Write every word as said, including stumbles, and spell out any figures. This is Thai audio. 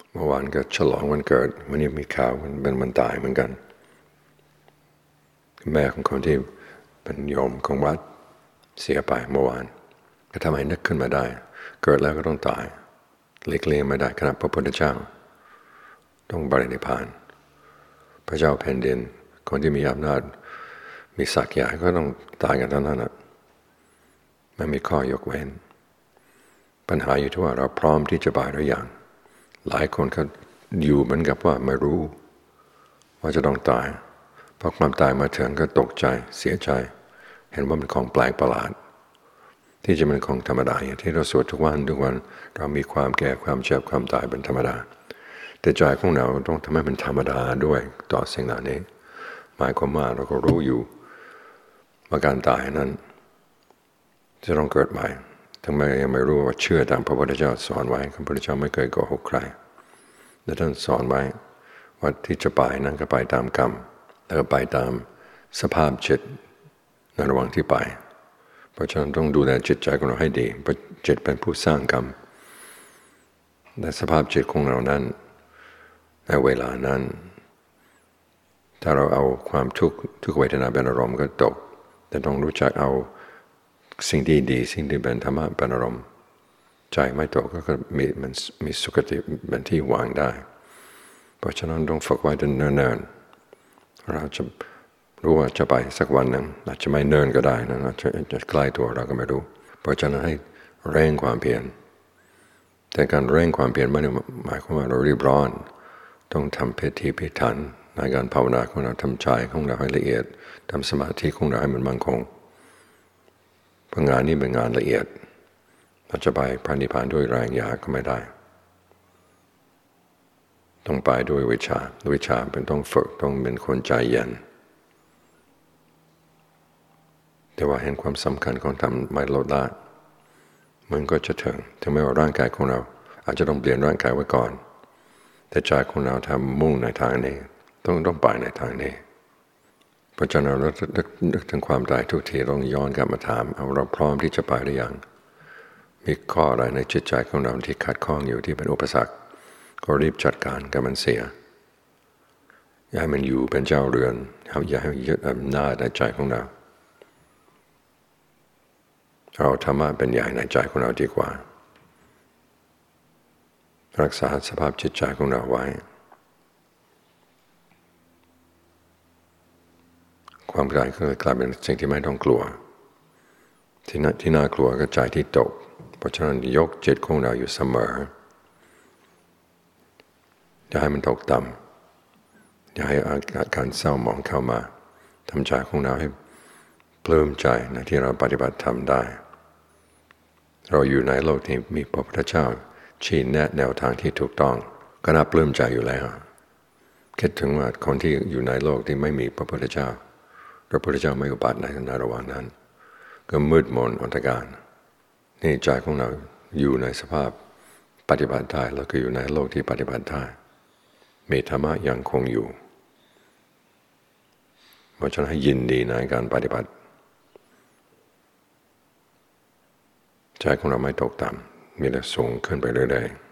เมื่อวานก็ฉลองวันเกิดวันนี้มีข่าวมันเป็นวันตายเหมือนกันแม่ของคนที่เป็นโยมของวัดเสียไปเมื่อวานก็ทำให้นึกขึ้นมาได้เกิดแล้วก็ต้องตายหลีกเลี่ยงไม่ได้ขณะพระพุทธเจ้าต้องบรินิพพานพระเจ้าแผ่นดินคนที่มีอำนาจมีศักดิ์ใหญ่ก็ต้องตายกันทั้งนั้นนะไม่มีข้อยกเว้นปัญหาอยู่ที่ว่าเราพร้อมที่จะไปหรือยังหลายคนก็อยู่เหมือนกับว่าไม่รู้ว่าจะต้องตายพอความตายมาถึงก็ตกใจเสียใจเห็นว่ามันของแปลกประหลาดที่จะเป็นของธรรมดาอย่างที่เราสวดทุกวันทุกวันเรามีความแก่ความเจ็บความตายเป็นธรรมดาแต่ใจของเราต้องทำให้มันธรรมดาด้วยต่อสิ่งเหล่านี้หมายความว่าเราก็รู้อยู่ว่าการตายนั้นจะต้องเกิดใหม่ถึงแม้ยังไม่รู้ว่าเชื่อตามพระพุทธเจ้าสอนไว้พระพุทธเจ้าไม่เคยโกหกใครและท่านสอนไว้ว่าที่จะไปนั้นก็ไปตามกรรมแล้วก็ไปตามสภาพจิตในระหว่างที่ไปเพราะฉะนั้นต้องดูแลจิตใจของเราให้ดีเพราะจิตเป็นผู้สร้างกรรมและสภาพจิตของเรานั้นในเวลานั้นถ้าเราเอาความทุกข์ทุกเวทนาเป็นอารมณ์ก็ตกแต่ต้องรู้จักเอาสิ่งที่ดีสิ่งที่เป็นธรรมะเป็นอารมณ์ใจไม่ตกก็มีมันมีสุขติเป็นที่วางได้เพราะฉะนั้นต้องฝึกไว้เนิ่นๆเราจะรู้ว่าจะไปสักวันหนึ่งอาจจะไม่เนิ่นก็ได้นะอาจจะจะใกล้ตัวเราก็ไม่รู้เพราะฉะนั้นให้เร่งความเพียรแต่การเร่งความเพียรไม่ได้หมายความว่าเรารีบร้อนต้องทำพิธีพิถันในการภาวนาของเราทำใจของเราให้ละเอียดทำสมาธิของเราให้มันมั่นคงเพราะงานนี้เป็นงานละเอียดเราจะไปพระนิพพานด้วยแรงอยากก็ไม่ได้ต้องไปด้วยวิชาวิชาเป็นต้องฝึกต้องเป็นคนใจเย็นแต่ว่าเห็นความสำคัญของทำไม่ลดละมันก็จะถึงถึงแม้ว่าร่างกายของเราอาจจะต้องเปลี่ยนร่างกายไว้ก่อนแต่ใจของเราทำมุ่งในทางนี้ต้องต้องไปในทางนี้เพราะฉะนั้นเรานึกถึงความตายทุกทีต้องย้อนกลับมาถามเอาเราพร้อมที่จะไปหรือยังมีข้ออะไรในจิตใจของเราที่ขัดข้องอยู่ที่เป็นอุปสรรคก็รีบจัดการกับมันเสียอย่าให้มันอยู่เป็นเจ้าเรือนอย่าให้ยึดอำนาจในใจของเราเราธรรมะเป็นใหญ่ในใจของเราดีกว่ารักษาสภาพจิตใจของเราไว้ความกลายก็กลายเป็นสิ่งที่ไม่ต้องกลัวที่น่าที่น่ากลัวก็ใจที่ตกเพราะฉะนั้นยกจิตของเราอยู่เสมออย่าให้มันตกต่ำอย่าให้อาการเศร้าหมองเข้ามาทำใจของเราให้ปลื้มใจนะที่เราปฏิบัติธรรมได้เราอยู่ในโลกที่มีพระพุทธเจ้าชี้แนะแนวทางที่ถูกต้องก็น่าปลื้มใจอยู่แล้วคิดถึงว่าคนที่อยู่ในโลกที่ไม่มีพระพุทธเจ้าพระพุทธเจ้าไม่อุบัติในระหว่างนั้นก็มืดมนอันตรการนี่ใจของเราอยู่ในสภาพปฏิบัติได้แล้วก็อยู่ในโลกที่ปฏิบัติได้มีธรรมะยังคงอยู่เพราะฉะนั้นให้ยินดีในการปฏิบัติใจของเราไม่ตกต่ำมีแต่สูงขึ้นไปเรื่อยๆ